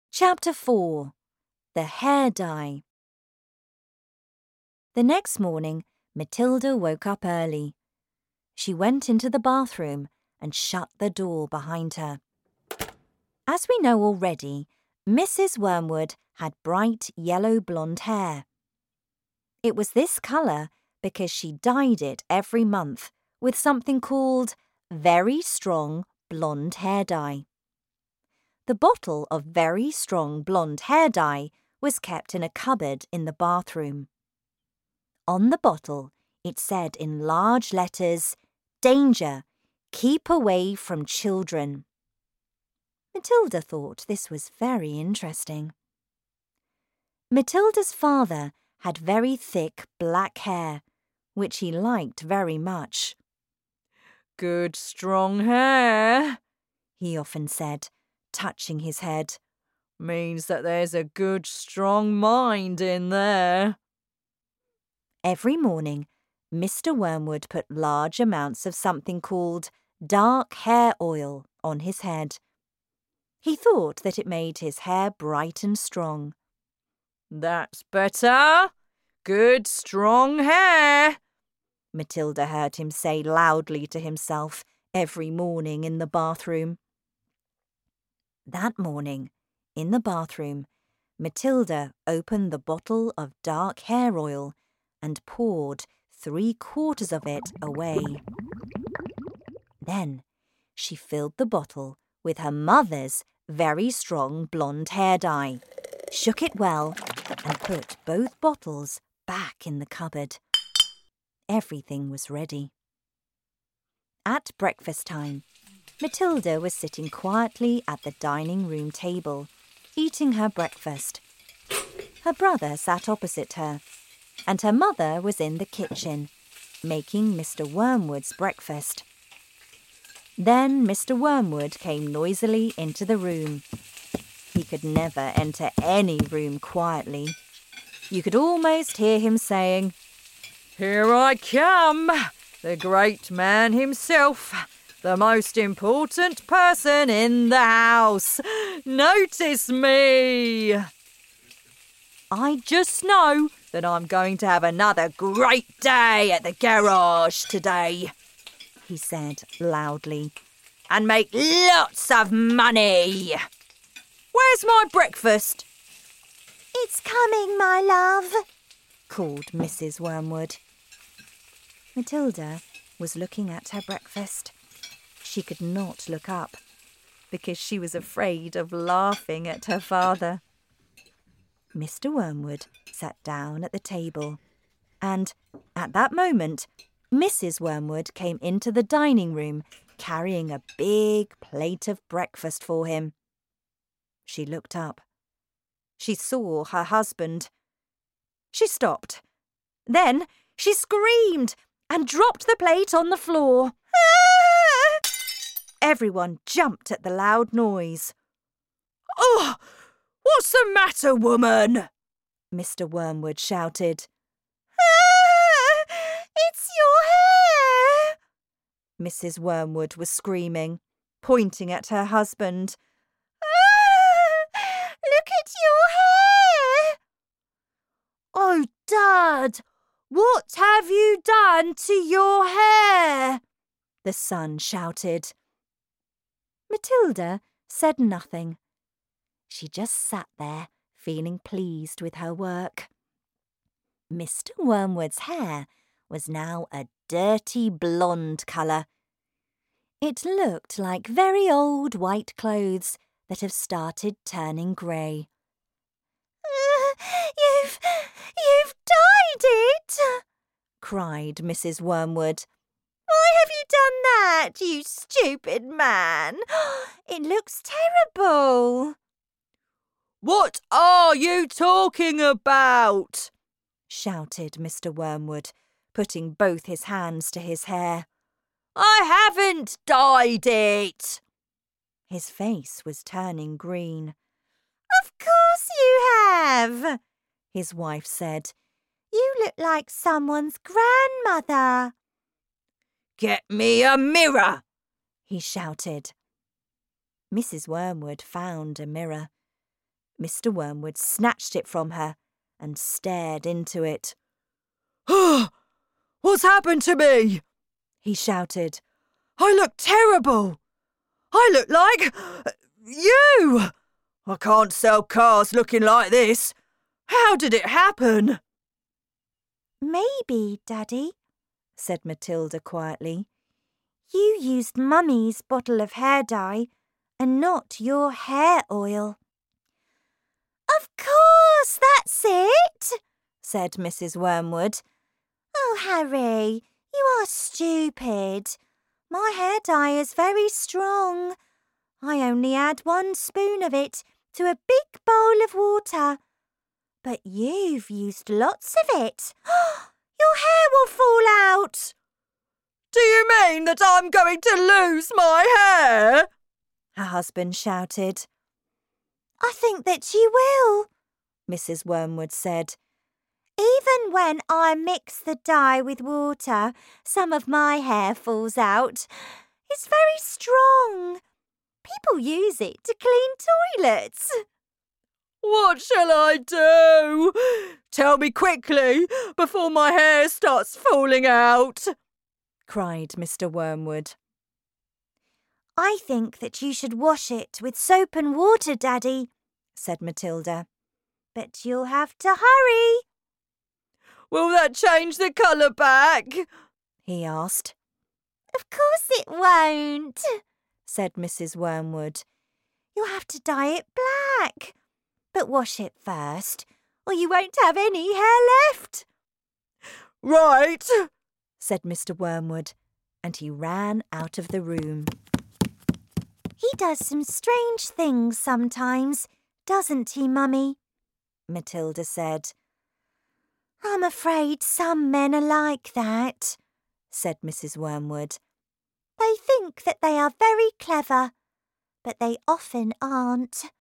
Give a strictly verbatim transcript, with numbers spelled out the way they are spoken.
Chapter four. The Hair Dye. The next morning, Matilda woke up early. She went into the bathroom and shut the door behind her. As we know already, Missus Wormwood had bright yellow blonde hair. It was this colour because she dyed it every month with something called very strong blonde hair dye. The bottle of very strong blonde hair dye was kept in a cupboard in the bathroom. On the bottle, it said in large letters, "Danger! Keep away from children." Matilda thought this was very interesting. Matilda's father had very thick black hair, which he liked very much. "Good strong hair," he often said, touching his head. "Means that there's a good strong mind in there." Every morning, Mister Wormwood put large amounts of something called dark hair oil on his head. He thought that it made his hair bright and strong. "That's better. Good strong hair," Matilda heard him say loudly to himself every morning in the bathroom. That morning, in the bathroom, Matilda opened the bottle of dark hair oil and poured three quarters of it away. Then she filled the bottle with her mother's very strong blonde hair dye, shook it well, and put both bottles back in the cupboard. Everything was ready. At breakfast time, Matilda was sitting quietly at the dining room table, eating her breakfast. Her brother sat opposite her, and her mother was in the kitchen, making Mister Wormwood's breakfast. Then Mister Wormwood came noisily into the room. He could never enter any room quietly. You could almost hear him saying, "Here I come, the great man himself, the most important person in the house. Notice me. I just know that I'm going to have another great day at the garage today," he said loudly, "and make lots of money. Where's my breakfast?" "It's coming, my love," called Missus Wormwood. Matilda was looking at her breakfast. She could not look up because she was afraid of laughing at her father. Mister Wormwood sat down at the table, and at that moment, Missus Wormwood came into the dining room carrying a big plate of breakfast for him. She looked up. She saw her husband. She stopped. Then she screamed and dropped the plate on the floor. Ah! Everyone jumped at the loud noise. "Oh, what's the matter, woman?" Mister Wormwood shouted. "Ah! It's your hair!" Missus Wormwood was screaming, pointing at her husband. "Ah! Look at your hair!" "Oh, Dad, what have you done to your hair?" the son shouted. Matilda said nothing. She just sat there, feeling pleased with her work. Mister Wormwood's hair was now a dirty blonde colour. It looked like very old white clothes that have started turning grey. Uh, you've, you've dyed it, cried Missus Wormwood. Why have you done that, you stupid man? It looks terrible. "What are you talking about?" shouted Mister Wormwood, putting both his hands to his hair. "I haven't dyed it." His face was turning green. "Of course you have," his wife said. "You look like someone's grandmother." "Get me a mirror," he shouted. Missus Wormwood found a mirror. Mister Wormwood snatched it from her and stared into it. What's happened to me? He shouted. I look terrible. I look like you. I can't sell cars looking like this. How did it happen? Maybe, Daddy, said Matilda quietly. You used Mummy's bottle of hair dye and not your hair oil. Of course, that's it, said Missus Wormwood. Oh, Harry, you are stupid. My hair dye is very strong. I only add one spoon of it to a big bowl of water. But you've used lots of it. Your hair will fall out. Do you mean that I'm going to lose my hair? Her husband shouted. I think that you will, Missus Wormwood said. Even when I mix the dye with water, some of my hair falls out. It's very strong. People use it to clean toilets. What shall I do? Tell me quickly before my hair starts falling out, cried Mister Wormwood. I think that you should wash it with soap and water, Daddy, said Matilda. But you'll have to hurry. Will that change the colour back? He asked. Of course it won't, said Missus Wormwood. You'll have to dye it black. But wash it first, or you won't have any hair left. Right, said Mister Wormwood, and he ran out of the room. He does some strange things sometimes, doesn't he, Mummy? Matilda said. I'm afraid some men are like that, said Missus Wormwood. They think that they are very clever, but they often aren't.